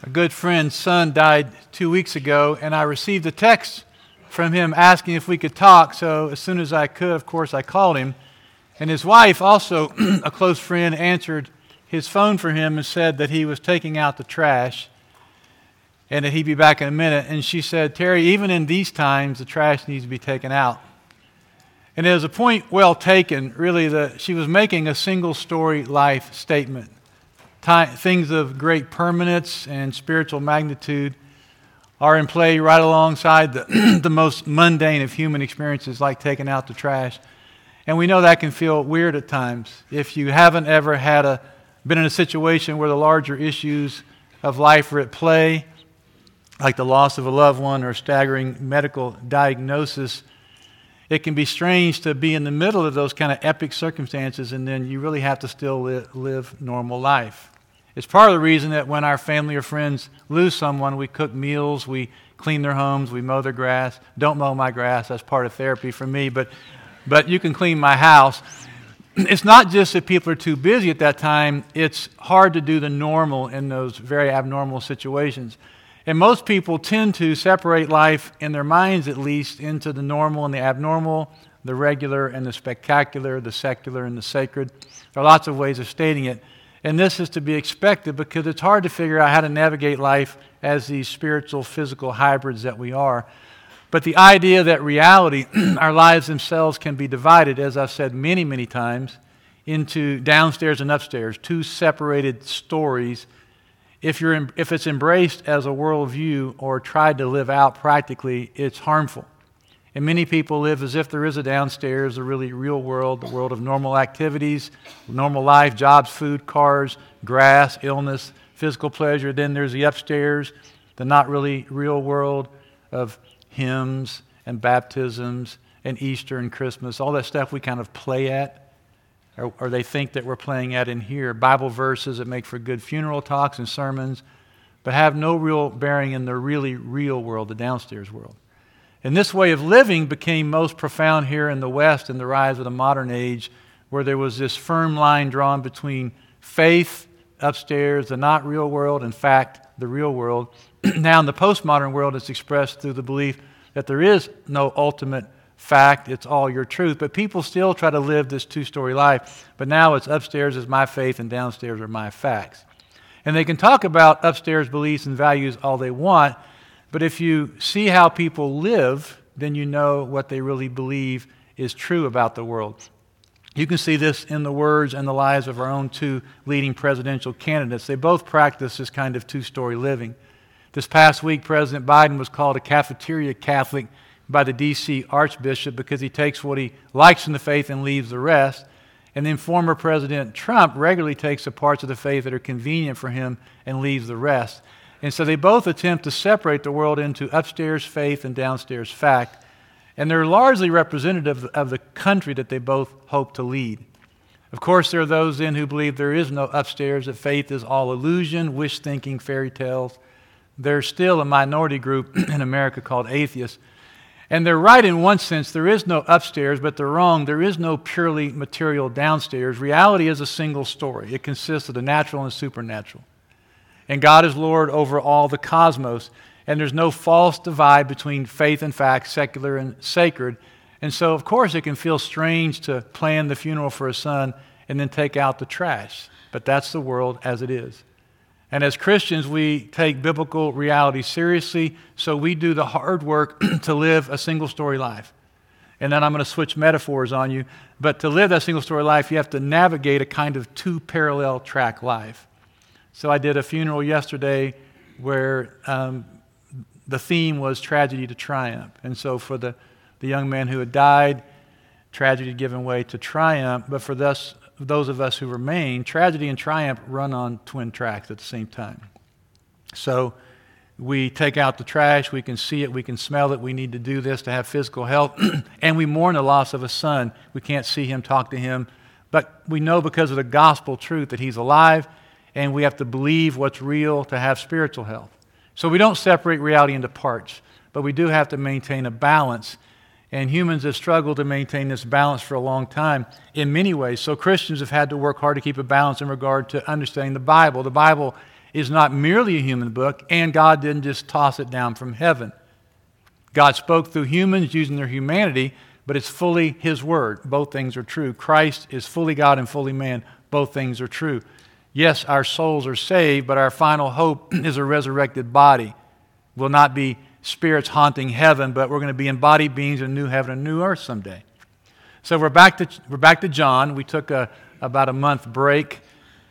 A good friend's son died 2 weeks ago, and I received a text from him asking if we could talk. So as soon as I could, of course, I called him. And his wife, also a close friend, answered his phone for him and said that he was taking out the trash and that he'd be back in a minute. And she said, "Terry, even in these times, the trash needs to be taken out." And it was a point well taken, really. She was making a single-story life statement. Things of great permanence and spiritual magnitude are in play right alongside the most mundane of human experiences, like taking out the trash. And we know that can feel weird at times. If you haven't ever been in a situation where the larger issues of life are at play, like the loss of a loved one or a staggering medical diagnosis, it can be strange to be in the middle of those kind of epic circumstances, and then you really have to still live normal life. It's part of the reason that when our family or friends lose someone, we cook meals, we clean their homes, we mow their grass. Don't mow my grass, that's part of therapy for me, but you can clean my house. It's not just that people are too busy at that time, it's hard to do the normal in those very abnormal situations. And most people tend to separate life, in their minds at least, into the normal and the abnormal, the regular and the spectacular, the secular and the sacred. There are lots of ways of stating it. And this is to be expected because it's hard to figure out how to navigate life as these spiritual, physical hybrids that we are. But the idea that reality, our lives themselves, can be divided, as I've said many, many times, into downstairs and upstairs, two separated stories. If it's embraced as a worldview or tried to live out practically, it's harmful. And many people live as if there is a downstairs, the really real world, the world of normal activities, normal life, jobs, food, cars, grass, illness, physical pleasure. Then there's the upstairs, the not really real world of hymns and baptisms and Easter and Christmas, all that stuff we kind of play at, or they think that we're playing at in here. Bible verses that make for good funeral talks and sermons, but have no real bearing in the really real world, the downstairs world. And this way of living became most profound here in the West in the rise of the modern age, where there was this firm line drawn between faith, upstairs, the not real world, in fact, the real world. Now in the postmodern world, it's expressed through the belief that there is no ultimate fact, it's all your truth. But people still try to live this two-story life. But now it's upstairs is my faith and downstairs are my facts. And they can talk about upstairs beliefs and values all they want, but if you see how people live, then you know what they really believe is true about the world. You can see this in the words and the lives of our own two leading presidential candidates. They both practice this kind of two-story living. This past week, President Biden was called a cafeteria Catholic by the D.C. Archbishop because he takes what he likes in the faith and leaves the rest. And then former President Trump regularly takes the parts of the faith that are convenient for him and leaves the rest. And so they both attempt to separate the world into upstairs faith and downstairs fact. And they're largely representative of the country that they both hope to lead. Of course, there are those then who believe there is no upstairs, that faith is all illusion, wish-thinking, fairy tales. There's still a minority group in America called atheists. And they're right in one sense. There is no upstairs, but they're wrong. There is no purely material downstairs. Reality is a single story. It consists of the natural and supernatural. And God is Lord over all the cosmos. And there's no false divide between faith and fact, secular and sacred. And so, of course, it can feel strange to plan the funeral for a son and then take out the trash. But that's the world as it is. And as Christians, we take biblical reality seriously, so we do the hard work to live a single-story life. And then I'm going to switch metaphors on you. But to live that single-story life, you have to navigate a kind of two-parallel track life. So I did a funeral yesterday where the theme was tragedy to triumph. And so for the young man who had died, tragedy given way to triumph. But for those of us who remain, tragedy and triumph run on twin tracks at the same time. So we take out the trash, we can see it, we can smell it, we need to do this to have physical health, and we mourn the loss of a son. We can't see him, talk to him, but we know because of the gospel truth that he's alive, and we have to believe what's real to have spiritual health. So we don't separate reality into parts, but we do have to maintain a balance. And humans have struggled to maintain this balance for a long time in many ways. So Christians have had to work hard to keep a balance in regard to understanding the Bible. The Bible is not merely a human book, and God didn't just toss it down from heaven. God spoke through humans using their humanity, but it's fully His Word. Both things are true. Christ is fully God and fully man. Both things are true. Yes, our souls are saved, but our final hope is a resurrected body. We'll not be spirits haunting heaven, but we're going to be embodied beings in a new heaven and new earth someday. So we're back to John. We took about a month break.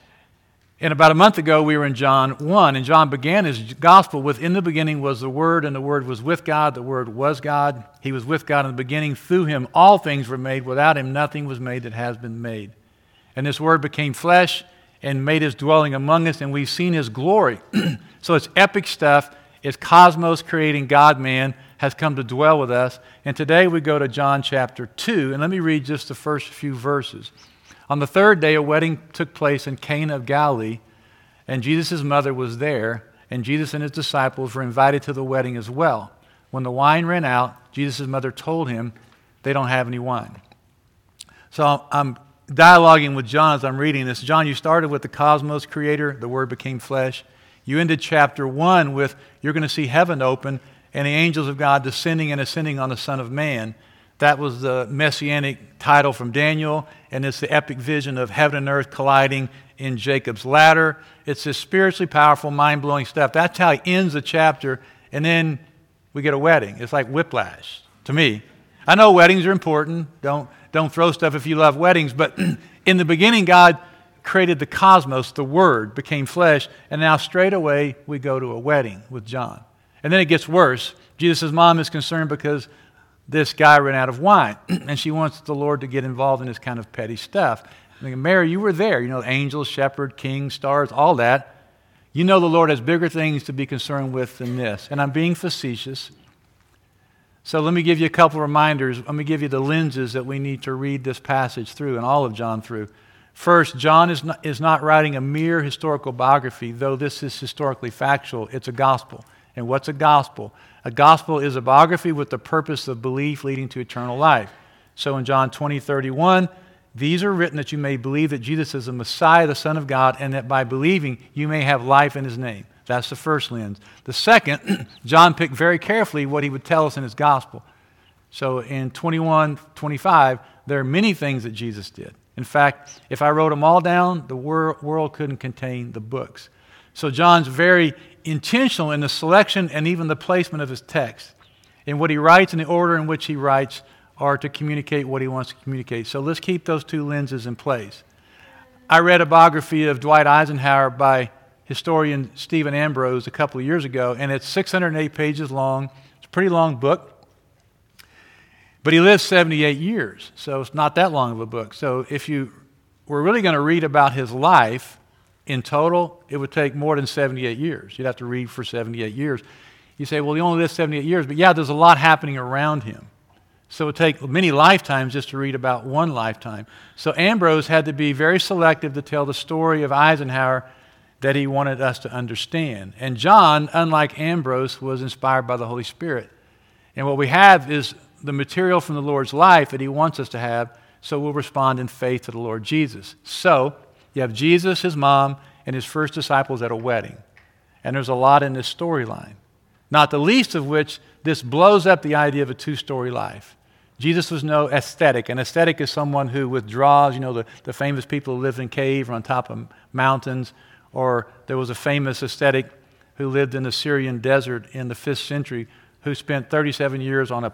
And about a month ago, we were in John 1, and John began his gospel with, "In the beginning was the Word, and the Word was with God. The Word was God. He was with God in the beginning. Through Him all things were made. Without Him nothing was made that has been made. And this Word became flesh and made His dwelling among us, and we've seen His glory." So it's epic stuff. It's cosmos creating God-man has come to dwell with us. And today we go to John chapter 2, and let me read just the first few verses. On the third day, a wedding took place in Cana of Galilee, and Jesus' mother was there, and Jesus and His disciples were invited to the wedding as well. When the wine ran out, Jesus' mother told Him, "They don't have any wine." So I'm dialoguing with John as I'm reading this. John, you started with the cosmos creator, the Word became flesh. You ended chapter 1 with, you're going to see heaven open and the angels of God descending and ascending on the Son of Man. That was the messianic title from Daniel, and it's the epic vision of heaven and earth colliding in Jacob's ladder. It's this spiritually powerful, mind-blowing stuff. That's how he ends the chapter, and then we get a wedding. It's like whiplash to me. I know weddings are important. Don't throw stuff if you love weddings, but in the beginning, God created the cosmos, the Word became flesh, and now straight away we go to a wedding with John. And then it gets worse. Jesus' mom is concerned because this guy ran out of wine, and she wants the Lord to get involved in this kind of petty stuff. Mary, you were there. You know, angels, shepherd, king, stars, all that. You know the Lord has bigger things to be concerned with than this. And I'm being facetious. So let me give you a couple of reminders. Let me give you the lenses that we need to read this passage through and all of John through. First, John is not writing a mere historical biography, though this is historically factual. It's a gospel. And what's a gospel? A gospel is a biography with the purpose of belief leading to eternal life. So in John 20:31, these are written that you may believe that Jesus is the Messiah, the Son of God, and that by believing you may have life in His name. That's the first lens. The second, John picked very carefully what he would tell us in his gospel. So in 21:25, there are many things that Jesus did. In fact, if I wrote them all down, the world couldn't contain the books. So John's very intentional in the selection and even the placement of his text. And what he writes and the order in which he writes are to communicate what he wants to communicate. So let's keep those two lenses in place. I read a biography of Dwight Eisenhower by historian Stephen Ambrose a couple of years ago, and it's 608 pages long. It's a pretty long book. But he lived 78 years, so it's not that long of a book. So if you were really going to read about his life in total, it would take more than 78 years. You'd have to read for 78 years. You say, well, he only lived 78 years, but yeah, there's a lot happening around him. So it would take many lifetimes just to read about one lifetime. So Ambrose had to be very selective to tell the story of Eisenhower that he wanted us to understand. And John, unlike Ambrose, was inspired by the Holy Spirit. And what we have is the material from the Lord's life that he wants us to have, so we'll respond in faith to the Lord Jesus. So you have Jesus, his mom, and his first disciples at a wedding. And there's a lot in this storyline, not the least of which this blows up the idea of a two-story life. Jesus was no ascetic. An ascetic is someone who withdraws, you know, the famous people who lived in caves or on top of mountains, or there was a famous ascetic who lived in the Syrian desert in the 5th century who spent 37 years on a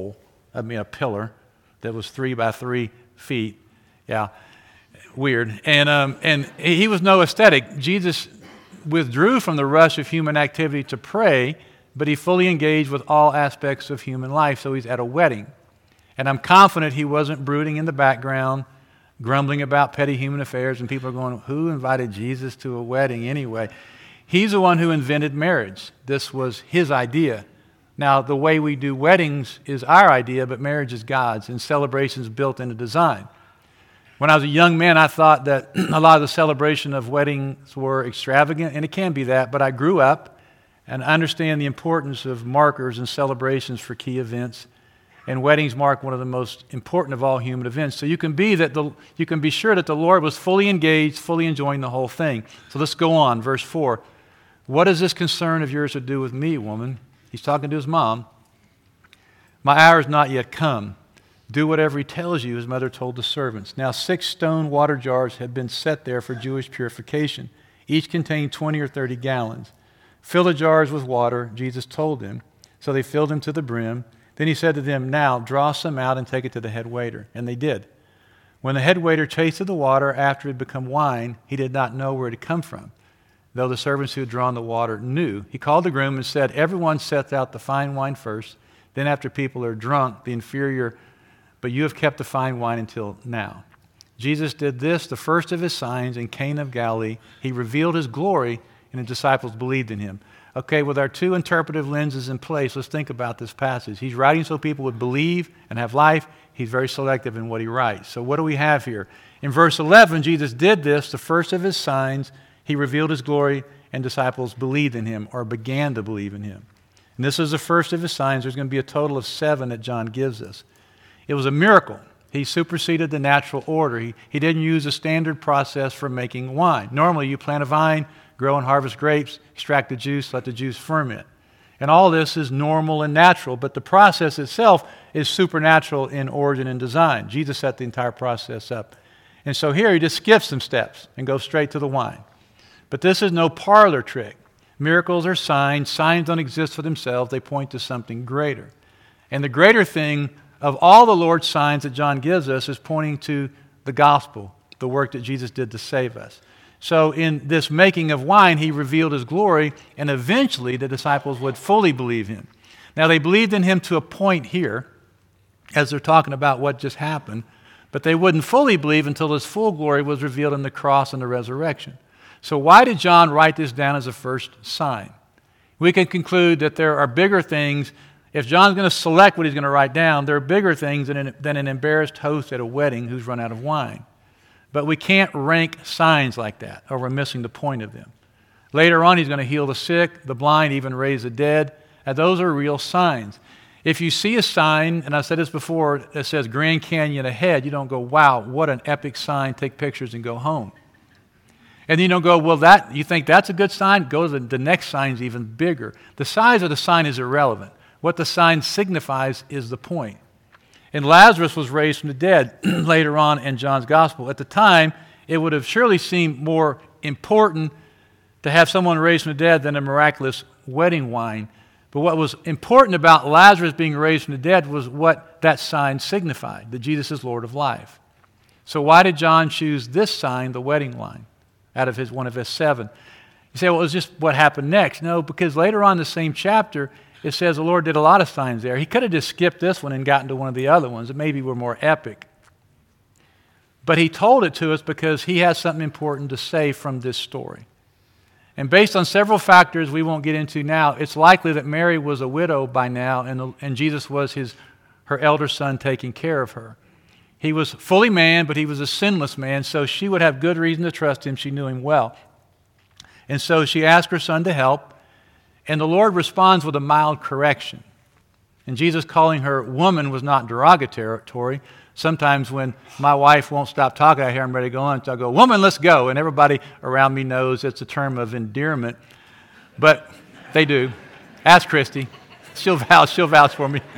pillar that was 3 by 3 feet. Yeah, weird. And he was no ascetic. Jesus withdrew from the rush of human activity to pray, but he fully engaged with all aspects of human life, so he's at a wedding. And I'm confident he wasn't brooding in the background, grumbling about petty human affairs, and people are going, who invited Jesus to a wedding anyway? He's the one who invented marriage. This was his idea. Now, the way we do weddings is our idea, but marriage is God's, and celebration's built into design. When I was a young man, I thought that a lot of the celebration of weddings were extravagant, and it can be that, but I grew up and understand the importance of markers and celebrations for key events. And weddings mark one of the most important of all human events. So you can be sure that the Lord was fully engaged, fully enjoying the whole thing. So let's go on, verse 4. What does this concern of yours to do with me, woman? He's talking to his mom. My hour is not yet come. Do whatever he tells you, his mother told the servants. Now 6 stone water jars had been set there for Jewish purification. Each contained 20 or 30 gallons. Fill the jars with water, Jesus told them. So they filled them to the brim. Then he said to them, now draw some out and take it to the head waiter. And they did. When the head waiter tasted the water after it had become wine, he did not know where it had come from, though the servants who had drawn the water knew. He called the groom and said, everyone sets out the fine wine first, then after people are drunk, the inferior, but you have kept the fine wine until now. Jesus did this, the first of his signs in Cana of Galilee. He revealed his glory, and the disciples believed in him. Okay, with our 2 interpretive lenses in place, let's think about this passage. He's writing so people would believe and have life. He's very selective in what he writes. So what do we have here? In verse 11, Jesus did this, the first of his signs. He revealed his glory, and disciples believed in him, or began to believe in him. And this is the first of his signs. There's going to be a total of 7 that John gives us. It was a miracle. He superseded the natural order. He didn't use a standard process for making wine. Normally, you plant a vine, grow and harvest grapes, extract the juice, let the juice ferment. And all this is normal and natural, but the process itself is supernatural in origin and design. Jesus set the entire process up. And so here he just skips some steps and goes straight to the wine. But this is no parlor trick. Miracles are signs. Signs don't exist for themselves. They point to something greater. And the greater thing of all the Lord's signs that John gives us is pointing to the gospel, the work that Jesus did to save us. So in this making of wine, he revealed his glory, and eventually the disciples would fully believe him. Now, they believed in him to a point here, as they're talking about what just happened, but they wouldn't fully believe until his full glory was revealed in the cross and the resurrection. So why did John write this down as a first sign? We can conclude that there are bigger things. If John's going to select what he's going to write down, there are bigger things than an embarrassed host at a wedding who's run out of wine. But we can't rank signs like that, or we're missing the point of them. Later on, he's going to heal the sick, the blind, even raise the dead. And those are real signs. If you see a sign, and I said this before, that says Grand Canyon ahead, you don't go, wow, what an epic sign, take pictures and go home. And then you don't go, well, you think that's a good sign? Go to the next sign's even bigger. The size of the sign is irrelevant. What the sign signifies is the point. And Lazarus was raised from the dead later on in John's gospel. At the time, it would have surely seemed more important to have someone raised from the dead than a miraculous wedding wine. But what was important about Lazarus being raised from the dead was what that sign signified, that Jesus is Lord of life. So why did John choose this sign, the wedding wine, out of one of his 7? You say, well, it was just what happened next. No, because later on in the same chapter, it says the Lord did a lot of signs there. He could have just skipped this one and gotten to one of the other ones that maybe were more epic. But he told it to us because he has something important to say from this story. And based on several factors we won't get into now, it's likely that Mary was a widow by now, and Jesus was her elder son taking care of her. He was fully man, but he was a sinless man, so she would have good reason to trust him. She knew him well. And so she asked her son to help. And the Lord responds with a mild correction. And Jesus calling her woman was not derogatory. Sometimes when my wife won't stop talking, I hear I'm ready to go on, so I go, woman, let's go. And everybody around me knows it's a term of endearment. But they do. Ask Christy. She'll vouch for me.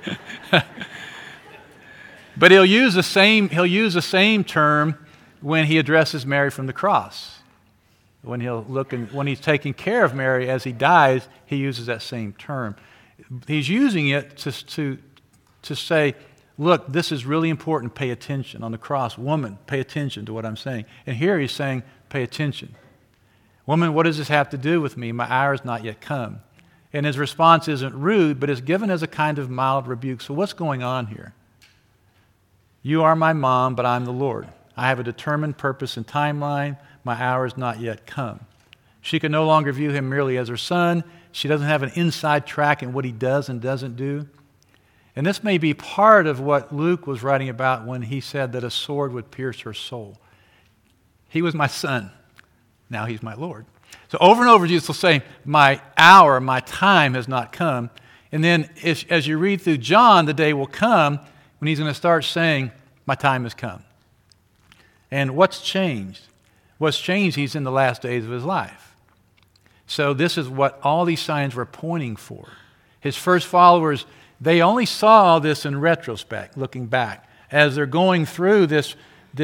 But he'll use the same term when he addresses Mary from the cross. When he's taking care of Mary as he dies, he uses that same term. He's using it to say, look, this is really important. Pay attention. On the cross, woman, pay attention to what I'm saying. And here he's saying, pay attention. Woman, what does this have to do with me? My hour has not yet come. And his response isn't rude, but is given as a kind of mild rebuke. So what's going on here? You are my mom, but I'm the Lord. I have a determined purpose and timeline. My hour has not yet come. She can no longer view him merely as her son. She doesn't have an inside track in what he does and doesn't do. And this may be part of what Luke was writing about when he said that a sword would pierce her soul. He was my son. Now he's my Lord. So over and over, Jesus will say, my hour, my time has not come. And then as you read through John, the day will come when he's going to start saying, my time has come. And what's changed? What's changed, he's in the last days of his life. So this is what all these signs were pointing for. His first followers, they only saw this in retrospect, looking back. As they're going through this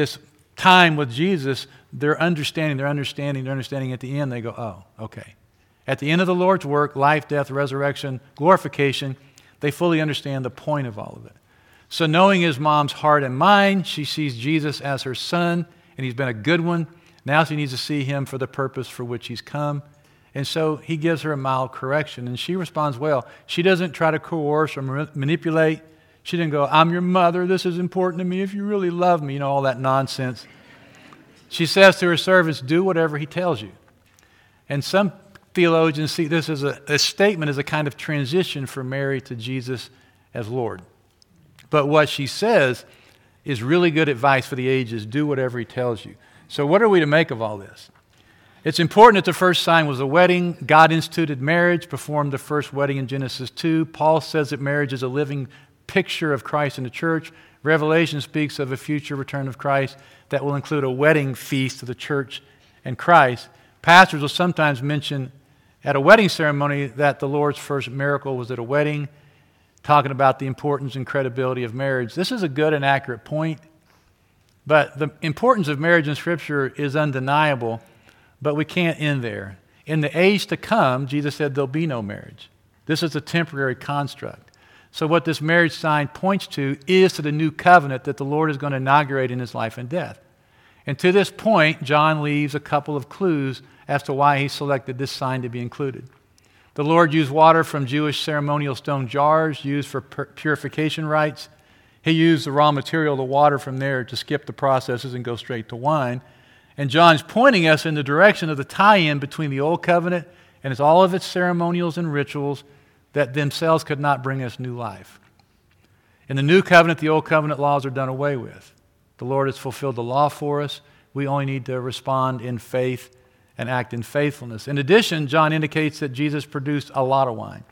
time with Jesus, they're understanding at the end, they go, oh, okay. At the end of the Lord's work, life, death, resurrection, glorification, they fully understand the point of all of it. So knowing his mom's heart and mind, she sees Jesus as her son, and he's been a good one. Now she needs to see him for the purpose for which he's come. And so he gives her a mild correction, and she responds well. She doesn't try to coerce or manipulate. She didn't go, I'm your mother, this is important to me, if you really love me, all that nonsense. She says to her servants, do whatever he tells you. And some theologians see this as a statement as a kind of transition from Mary to Jesus as Lord. But what she says is really good advice for the ages. Do whatever he tells you. So what are we to make of all this? It's important that the first sign was a wedding. God instituted marriage, performed the first wedding in Genesis 2. Paul says that marriage is a living picture of Christ in the church. Revelation speaks of a future return of Christ that will include a wedding feast of the church and Christ. Pastors will sometimes mention at a wedding ceremony that the Lord's first miracle was at a wedding, talking about the importance and credibility of marriage. This is a good and accurate point, but the importance of marriage in Scripture is undeniable, but we can't end there. In the age to come, Jesus said there'll be no marriage. This is a temporary construct. So what this marriage sign points to is to the new covenant that the Lord is going to inaugurate in his life and death. And to this point, John leaves a couple of clues as to why he selected this sign to be included. The Lord used water from Jewish ceremonial stone jars used for purification rites. He used the raw material, the water from there, to skip the processes and go straight to wine. And John's pointing us in the direction of the tie-in between the Old Covenant and all of its ceremonials and rituals that themselves could not bring us new life. In the New Covenant, the Old Covenant laws are done away with. The Lord has fulfilled the law for us. We only need to respond in faith and act in faithfulness. In addition, John indicates that Jesus produced a lot of wine.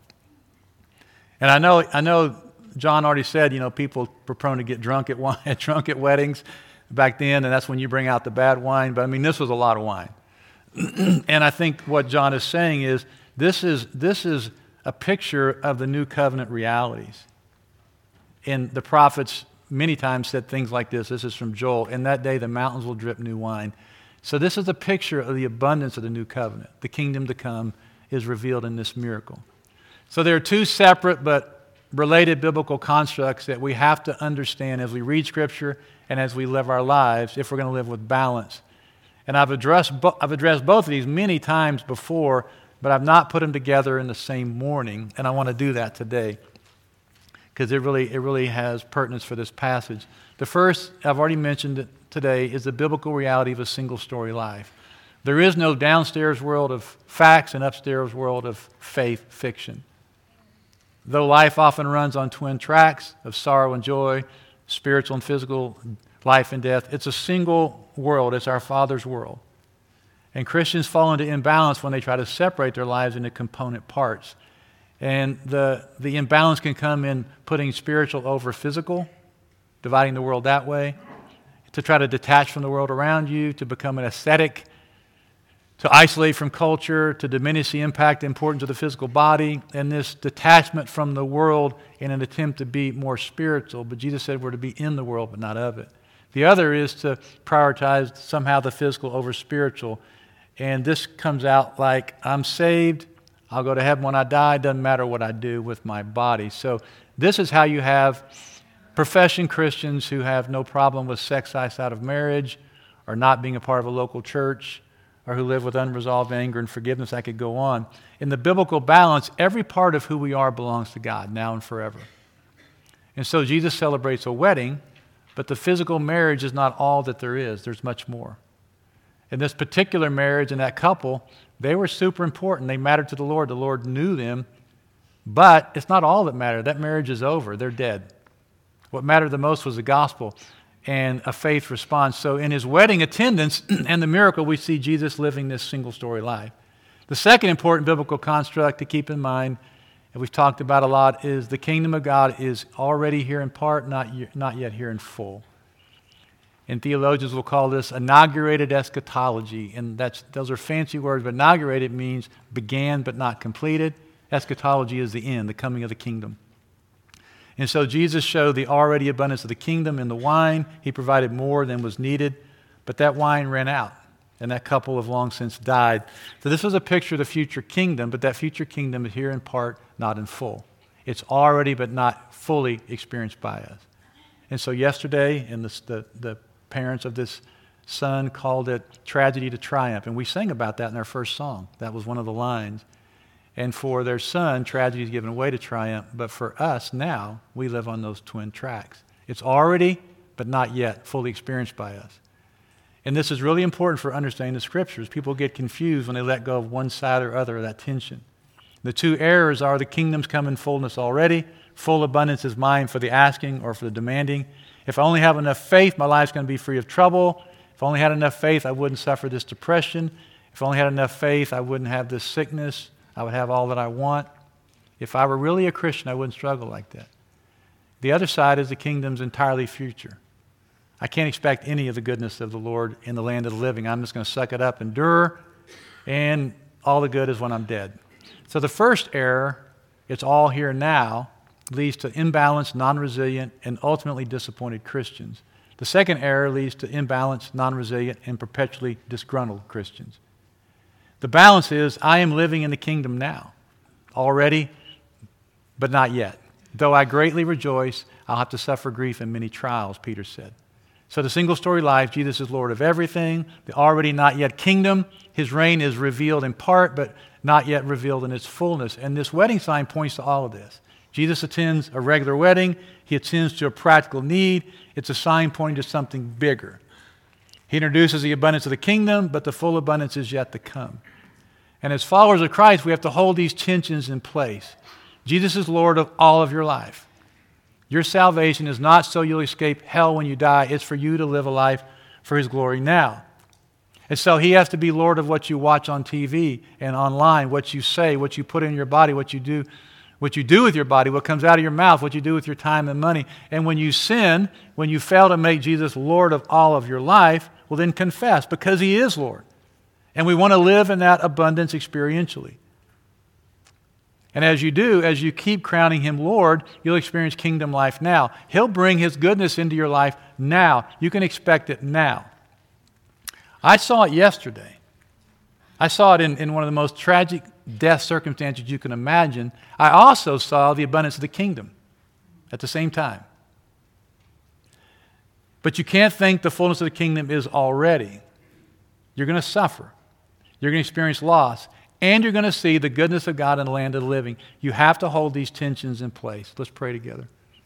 And I know John already said, people were prone to get drunk at weddings back then, and that's when you bring out the bad wine. But this was a lot of wine. And I think what John is saying is this is a picture of the new covenant realities. And the prophets many times said things like this. This is from Joel. In that day, the mountains will drip new wine. So this is a picture of the abundance of the new covenant. The kingdom to come is revealed in this miracle. So there are two separate but related biblical constructs that we have to understand as we read Scripture and as we live our lives if we're going to live with balance. And I've addressed both of these many times before, but I've not put them together in the same morning, and I want to do that today because it really has pertinence for this passage. The first, I've already mentioned it today, is the biblical reality of a single-story life. There is no downstairs world of facts and upstairs world of faith fiction. Though life often runs on twin tracks of sorrow and joy, spiritual and physical, life and death, it's a single world. It's our Father's world. And Christians fall into imbalance when they try to separate their lives into component parts. And the imbalance can come in putting spiritual over physical, dividing the world that way, to try to detach from the world around you, to become an ascetic, to isolate from culture, to diminish the impact and importance of the physical body, and this detachment from the world in an attempt to be more spiritual. But Jesus said we're to be in the world, but not of it. The other is to prioritize somehow the physical over spiritual. And this comes out like, I'm saved, I'll go to heaven when I die, doesn't matter what I do with my body. So this is how you have profession Christians who have no problem with sex outside of marriage or not being a part of a local church or who live with unresolved anger and forgiveness. I could go on. In the biblical balance, every part of who we are belongs to God now and forever. And so Jesus celebrates a wedding, but the physical marriage is not all that there is. There's much more. In this particular marriage and that couple, they were super important. They mattered to the Lord. The Lord knew them, but it's not all that mattered. That marriage is over. They're dead. What mattered the most was the gospel and a faith response. So in his wedding attendance and the miracle, we see Jesus living this single-story life. The second important biblical construct to keep in mind, and we've talked about a lot, is the kingdom of God is already here in part, not yet here in full. And theologians will call this inaugurated eschatology. And those are fancy words, but inaugurated means began but not completed. Eschatology is the end, the coming of the kingdom. And so Jesus showed the already abundance of the kingdom in the wine. He provided more than was needed, but that wine ran out, and that couple have long since died. So this was a picture of the future kingdom, but that future kingdom is here in part, not in full. It's already but not fully experienced by us. And so yesterday, and the parents of this son called it tragedy to triumph, and we sang about that in our first song. That was one of the lines. And for their son, tragedy is given way to triumph. But for us now, we live on those twin tracks. It's already, but not yet, fully experienced by us. And this is really important for understanding the Scriptures. People get confused when they let go of one side or other of that tension. The two errors are the kingdom's come in fullness already. Full abundance is mine for the asking or for the demanding. If I only have enough faith, my life's going to be free of trouble. If I only had enough faith, I wouldn't suffer this depression. If I only had enough faith, I wouldn't have this sickness. I would have all that I want. If I were really a Christian, I wouldn't struggle like that. The other side is the kingdom's entirely future. I can't expect any of the goodness of the Lord in the land of the living. I'm just going to suck it up, endure, and all the good is when I'm dead. So the first error, it's all here now, leads to imbalanced, non-resilient, and ultimately disappointed Christians. The second error leads to imbalanced, non-resilient, and perpetually disgruntled Christians. The balance is, I am living in the kingdom now, already, but not yet. Though I greatly rejoice, I'll have to suffer grief in many trials, Peter said. So the single-story life, Jesus is Lord of everything. The already not yet kingdom, his reign is revealed in part, but not yet revealed in its fullness. And this wedding sign points to all of this. Jesus attends a regular wedding. He attends to a practical need. It's a sign pointing to something bigger. He introduces the abundance of the kingdom, but the full abundance is yet to come. And as followers of Christ, we have to hold these tensions in place. Jesus is Lord of all of your life. Your salvation is not so you'll escape hell when you die. It's for you to live a life for his glory now. And so he has to be Lord of what you watch on TV and online, what you say, what you put in your body, what you do with your body, what comes out of your mouth, what you do with your time and money. And when you sin, when you fail to make Jesus Lord of all of your life, well, then confess, because he is Lord. And we want to live in that abundance experientially. And as you do, as you keep crowning him Lord, you'll experience kingdom life now. He'll bring his goodness into your life now. You can expect it now. I saw it yesterday. I saw it in one of the most tragic death circumstances you can imagine. I also saw the abundance of the kingdom at the same time. But you can't think the fullness of the kingdom is already. You're going to suffer. You're going to experience loss. And you're going to see the goodness of God in the land of the living. You have to hold these tensions in place. Let's pray together.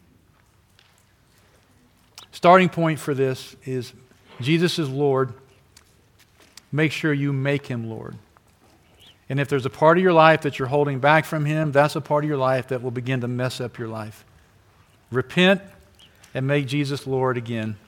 Starting point for this is Jesus is Lord. Make sure you make him Lord. And if there's a part of your life that you're holding back from him, that's a part of your life that will begin to mess up your life. Repent and make Jesus Lord again.